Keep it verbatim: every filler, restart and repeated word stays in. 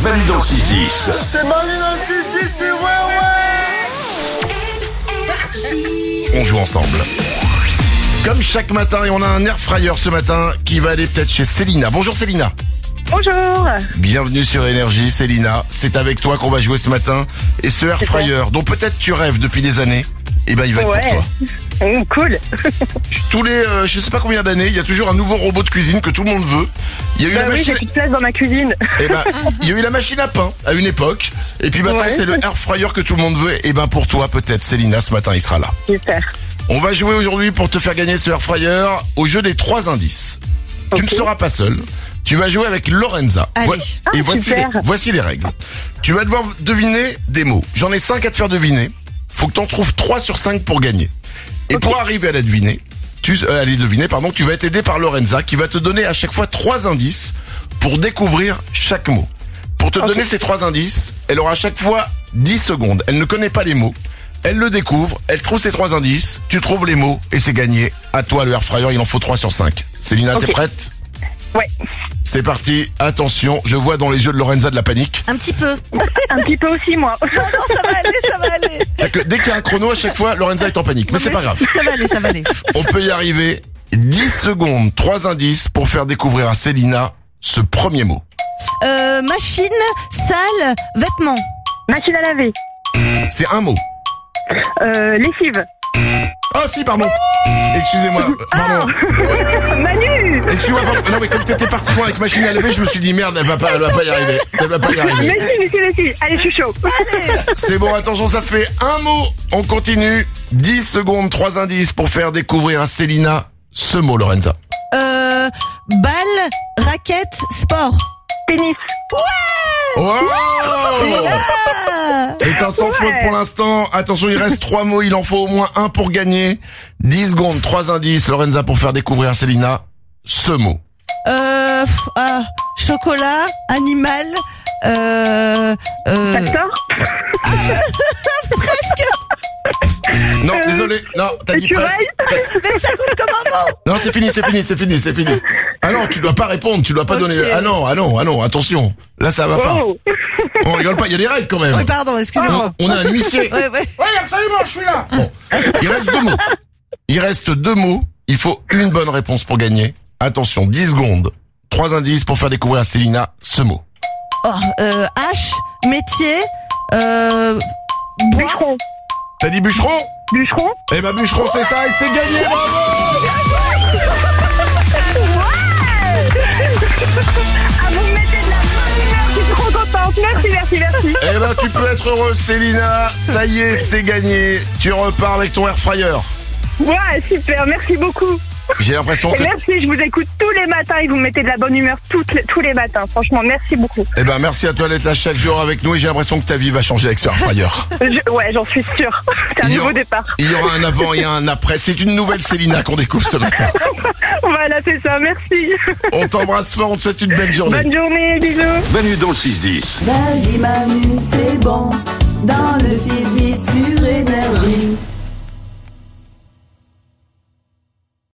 Manu dans le six dix. C'est Manu dans le six dix, c'est ouais ouais. On joue ensemble. Comme chaque matin, et on a un air fryer ce matin qui va aller peut-être chez Célina. Bonjour Célina. Bonjour. Bienvenue sur Énergie Célina. C'est avec toi qu'on va jouer ce matin. Et ce air fryer dont peut-être tu rêves depuis des années, eh ben il va être Ouais. pour toi. Mmh, cool. Tous les, euh, je sais pas combien d'années, il y a toujours un nouveau robot de cuisine que tout le monde veut. Il y a eu Bah la oui, machine. j'ai plus de place dans ma cuisine. Eh ben, il y a eu la machine à pain à une époque. Et puis maintenant, Ouais. c'est le air fryer que tout le monde veut. Et ben pour toi, peut-être Célina, ce matin, il sera là. Super. On va jouer aujourd'hui pour te faire gagner ce air fryer au jeu des trois indices. Tu ne Ok. seras pas seul. Tu vas jouer avec Lorenza. Allez. Vo- Ah, Et voici les, super. voici les règles. Tu vas devoir deviner des mots. J'en ai cinq à te faire deviner. Faut que t'en trouves trois sur cinq pour gagner. Et Ok. pour arriver à la deviner, tu, euh, à les deviner, pardon, tu vas être aidé par Lorenza qui va te donner à chaque fois trois indices pour découvrir chaque mot. Pour te Ok. donner ces trois indices, elle aura à chaque fois dix secondes. Elle ne connaît pas les mots. Elle le découvre, elle trouve ces trois indices, tu trouves les mots et c'est gagné. À toi le air fryer, il en faut trois sur cinq. Célina, Ok. t'es prête? Ouais. C'est parti, attention, je vois dans les yeux de Lorenza de la panique. Un petit peu. Un petit peu aussi, moi. Non, non, ça va aller, ça va aller. C'est que dès qu'il y a un chrono, à chaque fois, Lorenza est en panique. Mais c'est pas grave. Ça va aller, ça va aller. On peut y arriver. dix secondes, trois indices pour faire découvrir à Célina ce premier mot. Euh, machine, salle, vêtements. Machine à laver. C'est un mot. Euh, lessive. Ah si, pardon. Excusez-moi. Pardon. Manu. Excuse-moi, pardon. Non mais comme t'étais parti loin avec machine à laver, je me suis dit merde, elle va pas, elle va pas y arriver. Elle va pas y arriver. Mais si, mais si, mais si. Allez, je suis chaud. C'est bon, attention, ça fait un mot. On continue. dix secondes, trois indices pour faire découvrir à Célina ce mot, Lorenza. Euh, balle, raquette, sport. Pénis. Oh Ah. C'est un sans Ouais. faute pour l'instant. Attention, il reste trois mots. Il en faut au moins un pour gagner. dix secondes, trois indices, Lorenza, pour faire découvrir à Célina ce mot. Euh, f- ah, chocolat, animal, euh, euh, Facteur. Non, désolé. Non, t'as dit Écureuil. presque. mais ça compte comme un mot. Non, c'est fini, c'est fini, c'est fini, c'est fini. Ah non, tu dois pas répondre, tu dois pas Ok. donner. Ah non, ah non, ah non, attention. Là, ça va pas. Oh. On rigole pas, il y a des règles quand même. Oui, pardon, excusez-moi. On a un huissier. Ouais, ouais. Oui, absolument, je suis là. Bon, il reste deux mots. Il reste deux mots. Il faut une bonne réponse pour gagner. Attention, dix secondes. Trois indices pour faire découvrir à Célina ce mot. Oh, euh, hache, métier, euh, bois. Bûcheron. T'as dit bûcheron? Bûcheron. Eh ben bûcheron, c'est ça et c'est gagné, bravo! Ah, vous me mettez de la bonne humeur. Je suis trop contente. Merci, merci, merci. Eh ben tu peux être heureuse, Célina. Ça y est, c'est gagné. Tu repars avec ton air fryer. Ouais, super. Merci beaucoup. J'ai l'impression Et que... merci, je vous écoute tous les matins et vous me mettez de la bonne humeur toutes les- tous les matins. Franchement, merci beaucoup. Eh ben merci à toi d'être là chaque jour avec nous et j'ai l'impression que ta vie va changer avec ce air fryer. Je- ouais, j'en suis sûre. C'est un Il y nouveau aura- départ. Il y aura un avant et un après. C'est une nouvelle Célina qu'on découvre ce matin. Voilà, c'est ça. Merci. On t'embrasse fort, on te souhaite une belle journée. Bonne journée, bisous. Manu dans le six dix. Vas-y Manu, c'est bon, dans le six dix sur Énergie.